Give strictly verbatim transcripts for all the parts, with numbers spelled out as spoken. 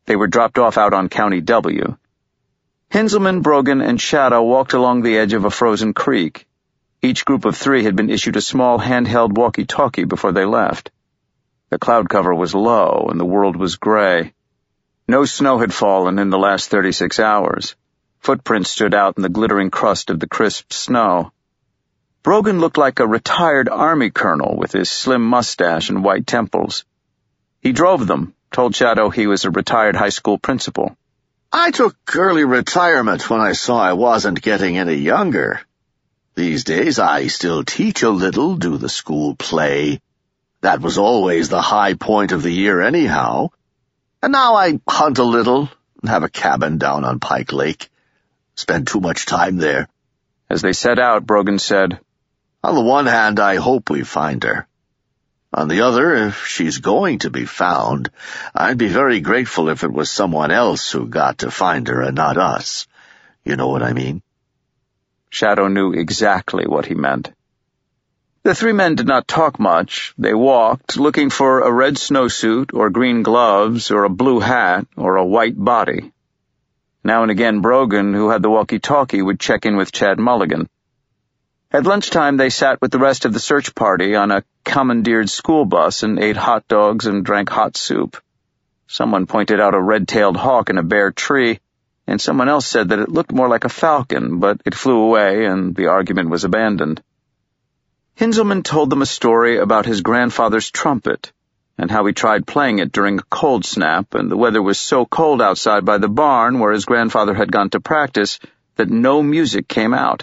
They were dropped off out on County W. Hinzelman, Brogan, and Shadow walked along the edge of a frozen creek. Each group of three had been issued a small handheld walkie-talkie before they left. The cloud cover was low, and the world was gray. No snow had fallen in the last thirty-six hours. Footprints stood out in the glittering crust of the crisp snow. Brogan looked like a retired army colonel with his slim mustache and white temples. He drove them, told Shadow he was a retired high school principal. I took early retirement when I saw I wasn't getting any younger. These days I still teach a little, do the school play. That was always the high point of the year anyhow. And now I hunt a little and have a cabin down on Pike Lake. Spend too much time there. As they set out, Brogan said, On the one hand, I hope we find her. On the other, if she's going to be found, I'd be very grateful if it was someone else who got to find her and not us. You know what I mean? Shadow knew exactly what he meant. The three men did not talk much. They walked, looking for a red snowsuit or green gloves or a blue hat or a white body. Now and again, Brogan, who had the walkie-talkie, would check in with Chad Mulligan. At lunchtime, they sat with the rest of the search party on a commandeered school bus and ate hot dogs and drank hot soup. Someone pointed out a red-tailed hawk in a bare tree, and someone else said that it looked more like a falcon, but it flew away and the argument was abandoned. Hinzelman told them a story about his grandfather's trumpet, and how he tried playing it during a cold snap, and the weather was so cold outside by the barn where his grandfather had gone to practice that no music came out.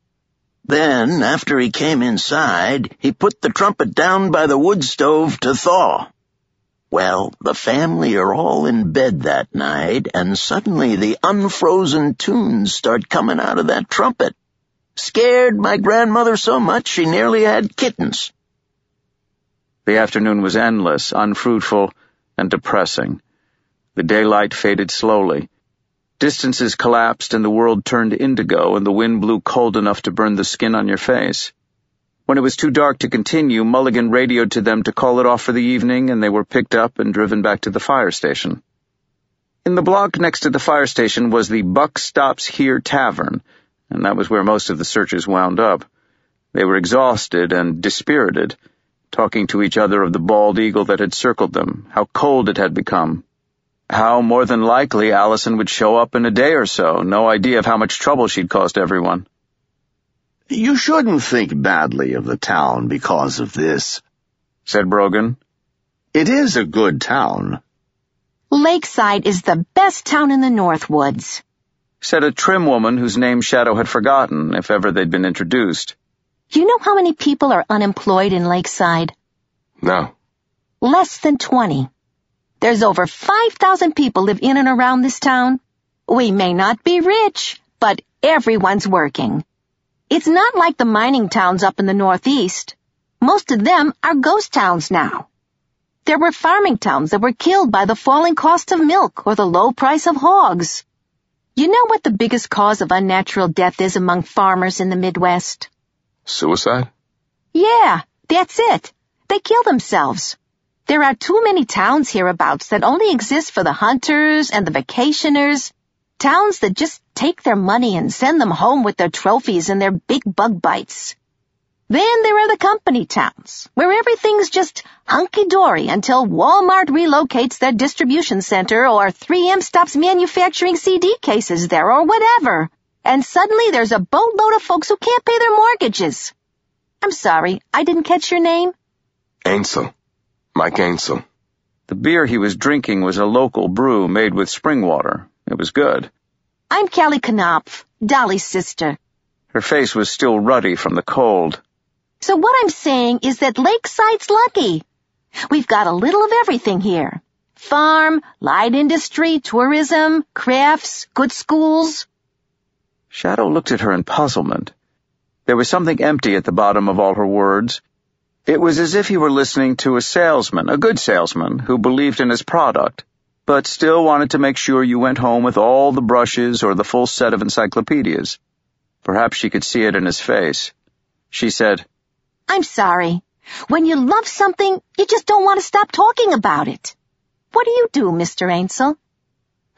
Then, after he came inside, he put the trumpet down by the wood stove to thaw. Well, the family are all in bed that night, and suddenly the unfrozen tunes start coming out of that trumpet. Scared my grandmother so much she nearly had kittens. The afternoon was endless, unfruitful, and depressing. The daylight faded slowly. Distances collapsed and the world turned indigo, and the wind blew cold enough to burn the skin on your face. When it was too dark to continue, Mulligan radioed to them to call it off for the evening, and they were picked up and driven back to the fire station. In the block next to the fire station was the Buck Stops Here Tavern, and that was where most of the searchers wound up. They were exhausted and dispirited, talking to each other of the bald eagle that had circled them, how cold it had become, how more than likely Allison would show up in a day or so, no idea of how much trouble she'd caused everyone. You shouldn't think badly of the town because of this, said Brogan. It is a good town. Lakeside is the best town in the Northwoods, said a trim woman whose name Shadow had forgotten, if ever they'd been introduced. You know how many people are unemployed in Lakeside? No. Less than twenty. There's over five thousand people live in and around this town. We may not be rich, but everyone's working. It's not like the mining towns up in the Northeast. Most of them are ghost towns now. There were farming towns that were killed by the falling cost of milk or the low price of hogs. You know what the biggest cause of unnatural death is among farmers in the Midwest? Suicide? Yeah, that's it. They kill themselves. There are too many towns hereabouts that only exist for the hunters and the vacationers, towns that just take their money and send them home with their trophies and their big bug bites. Then there are the company towns, where everything's just hunky-dory until Walmart relocates their distribution center or three M stops manufacturing C D cases there or whatever. And suddenly there's a boatload of folks who can't pay their mortgages. I'm sorry, I didn't catch your name? Ainsel. Mike Ainsel. The beer he was drinking was a local brew made with spring water. It was good. I'm Callie Knopf, Dolly's sister. Her face was still ruddy from the cold. So what I'm saying is that Lakeside's lucky. We've got a little of everything here. Farm, light industry, tourism, crafts, good schools. Shadow looked at her in puzzlement. There was something empty at the bottom of all her words. It was as if he were listening to a salesman, a good salesman, who believed in his product, but still wanted to make sure you went home with all the brushes or the full set of encyclopedias. Perhaps she could see it in his face. She said, I'm sorry. When you love something, you just don't want to stop talking about it. What do you do, Mister Ainsel?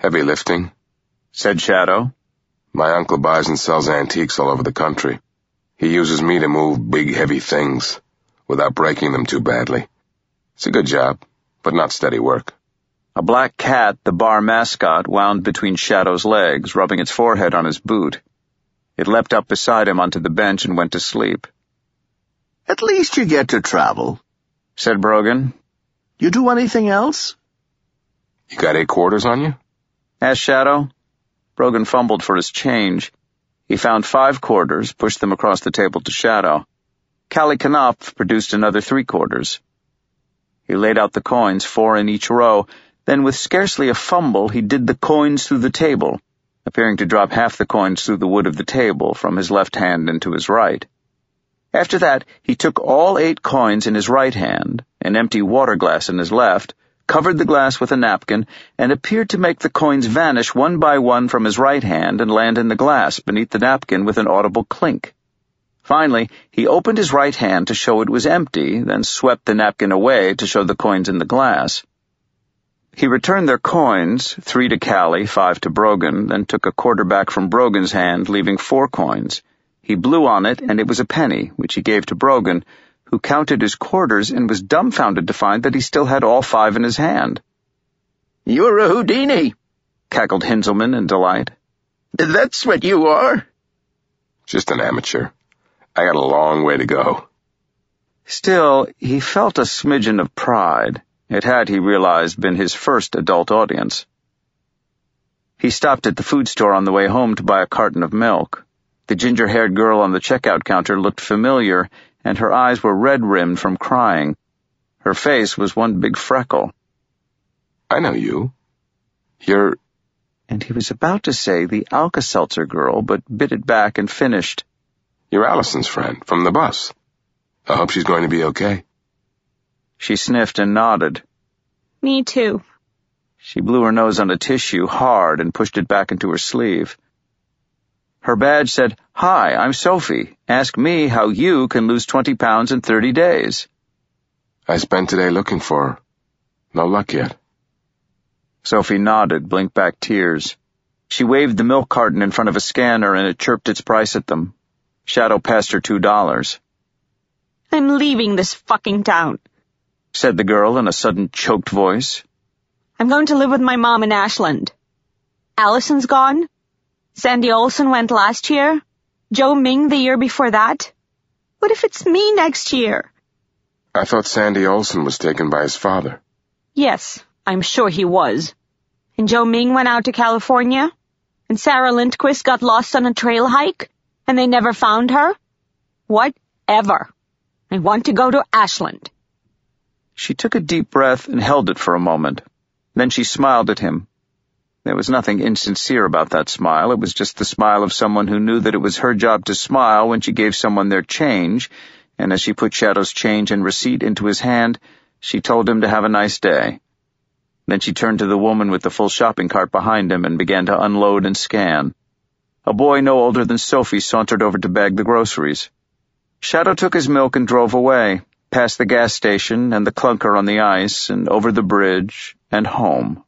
Heavy lifting, said Shadow. My uncle buys and sells antiques all over the country. He uses me to move big, heavy things without breaking them too badly. It's a good job, but not steady work. A black cat, the bar mascot, wound between Shadow's legs, rubbing its forehead on his boot. It leapt up beside him onto the bench and went to sleep. At least you get to travel, said Brogan. You do anything else? You got eight quarters on you? Asked Shadow. Brogan fumbled for his change. He found five quarters, pushed them across the table to Shadow. Callie Knopf produced another three quarters. He laid out the coins, four in each row. Then, with scarcely a fumble, he did the coins through the table, appearing to drop half the coins through the wood of the table from his left hand into his right. After that, he took all eight coins in his right hand, an empty water glass in his left, covered the glass with a napkin, and appeared to make the coins vanish one by one from his right hand and land in the glass beneath the napkin with an audible clink. Finally, he opened his right hand to show it was empty, then swept the napkin away to show the coins in the glass. He returned their coins, three to Callie, five to Brogan, then took a quarter back from Brogan's hand, leaving four coins. He blew on it, and it was a penny, which he gave to Brogan, who counted his quarters and was dumbfounded to find that he still had all five in his hand. "You're a Houdini," cackled Hinzelman in delight. "That's what you are." Just an amateur. I got a long way to go. Still, he felt a smidgen of pride. It had, he realized, been his first adult audience. He stopped at the food store on the way home to buy a carton of milk. The ginger-haired girl on the checkout counter looked familiar, and her eyes were red-rimmed from crying. Her face was one big freckle. I know you. You're... And he was about to say the Alka-Seltzer girl, but bit it back and finished. You're Allison's friend, from the bus. I hope she's going to be okay. She sniffed and nodded. Me too. She blew her nose on a tissue hard and pushed it back into her sleeve. Her badge said, "Hi, I'm Sophie. Ask me how you can lose twenty pounds in thirty days. I spent today looking for her. No luck yet. Sophie nodded, blinked back tears. She waved the milk carton in front of a scanner and it chirped its price at them. Shadow passed her two dollars. I'm leaving this fucking town, said the girl in a sudden choked voice. I'm going to live with my mom in Ashland. Allison's gone. Sandy Olson went last year. Joe Ming the year before that. What if it's me next year? I thought Sandy Olson was taken by his father. Yes, I'm sure he was. And Joe Ming went out to California. And Sarah Lindquist got lost on a trail hike. And they never found her. Whatever. I want to go to Ashland. She took a deep breath and held it for a moment. Then she smiled at him. There was nothing insincere about that smile. It was just the smile of someone who knew that it was her job to smile when she gave someone their change, and as she put Shadow's change and receipt into his hand, she told him to have a nice day. Then she turned to the woman with the full shopping cart behind him and began to unload and scan. A boy no older than Sophie sauntered over to bag the groceries. Shadow took his milk and drove away, past the gas station and the clunker on the ice, and over the bridge, and home.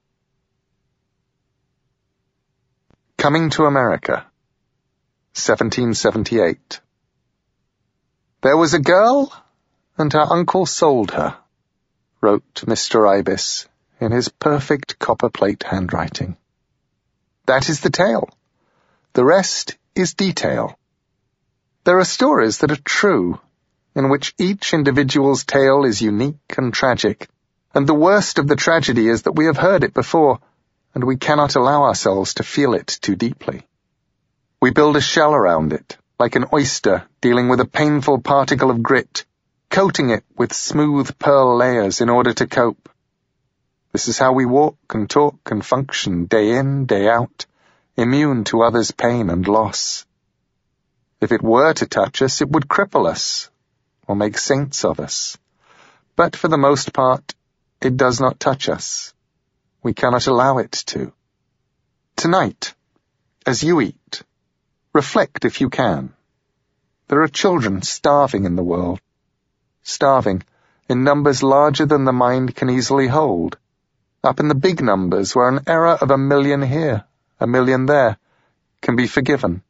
Coming to America, seventeen seventy-eight. There was a girl, and her uncle sold her, wrote Mister Ibis in his perfect copper-plate handwriting. That is the tale. The rest is detail. There are stories that are true, in which each individual's tale is unique and tragic, and the worst of the tragedy is that we have heard it before, and we cannot allow ourselves to feel it too deeply. We build a shell around it, like an oyster dealing with a painful particle of grit, coating it with smooth pearl layers in order to cope. This is how we walk and talk and function day in, day out, immune to others' pain and loss. If it were to touch us, it would cripple us, or make saints of us. But for the most part, it does not touch us. We cannot allow it to. Tonight, as you eat, reflect if you can. There are children starving in the world. Starving in numbers larger than the mind can easily hold. up in the big numbers where an error of a million here, a million there, can be forgiven.